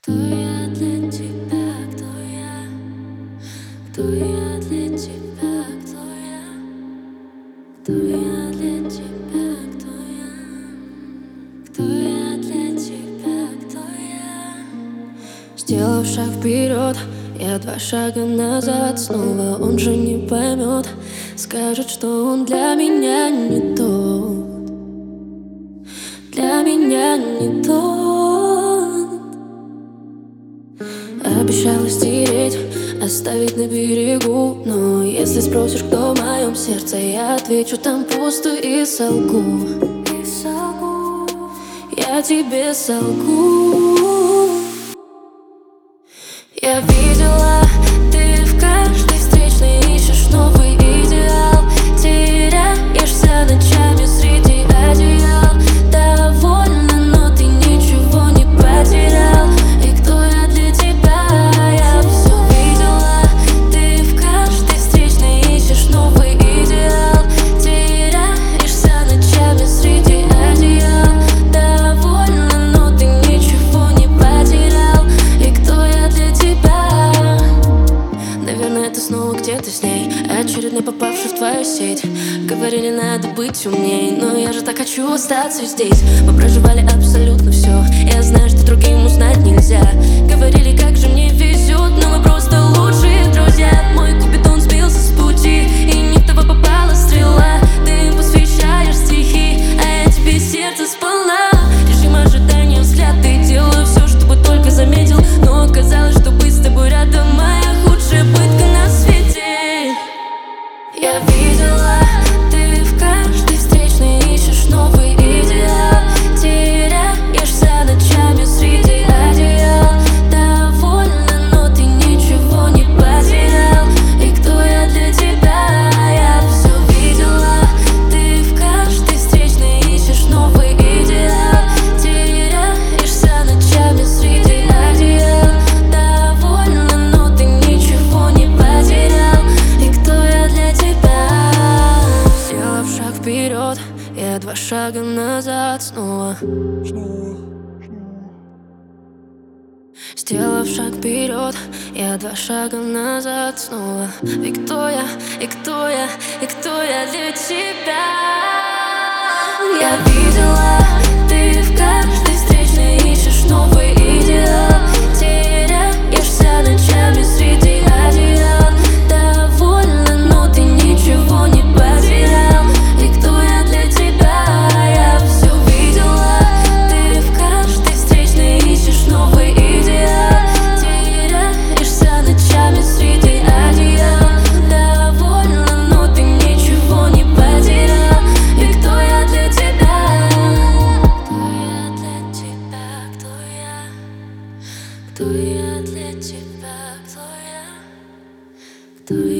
Кто я для тебя, кто я? Кто я для тебя, кто я? Кто я для тебя, кто я? Кто я для тебя, кто я? Сделав шаг вперед, я два шага назад. Снова он же не поймет, скажет, что он для меня не тот. Для меня не тот. Обещала стереть, оставить на берегу. Но если спросишь, кто в моем сердце, я отвечу: там пусто и солгу. Я тебе солгу. Я видела, ты в каждой встречной ищешь новый идеал. Теряешься ночами среди одеял. Довольна, но ты ничего не потерял. И кто я для тебя? Я все видела. Ты в каждой встречной ищешь новый идеал. Теряешься ночами среди одеял. Довольна, но ты ничего не потерял. И кто я для тебя? Наверное, ты снова где-то с ней, очередной попавший в твою сеть. Говорили, надо быть умней, но я же так хочу остаться здесь. Мы проживали абсолютно все, я знаю, что другим узнать нельзя. Говорили, как же мне везет, но мы просто лучшие друзья. Мой купидон сбился с пути, и не в того попала стрела. Ты им посвящаешь стихи, а я тебе сердце сполна. Режим ожидания, взгляд, ты делаю все, чтобы только заметил. Но оказалось, что быть с тобой рядом моя худшая пытка на свете. Я видела, ты в каждой встречной ищешь новый идеал. Теряешься ночами среди одеял. Довольна, но ты ничего не потерял. И кто я для тебя? Я все видела. Ты в каждой встречной ищешь новый идеал. Теряешься ночами среди одеял. Довольна, но ты ничего не потерял. И кто я для тебя? Сделав шаг вперед, я два шага назад снова. Сделав шаг вперед, я два шага назад снова. И кто я, и кто я, и кто я для тебя? Я видела, ты в каждой встречной ищешь новый идеал. Теряешься ночами среди одеял. Довольна, но ты ничего не потерял. И кто я для тебя? Я все видела. Ты в каждой встречной ищешь новый идеал. Теряешься ночами среди одеял. Довольна, но ты ничего не потерял. И кто я для тебя? Кто я для тебя? Кто я? Кто я для тебя? Кто я? Кто я?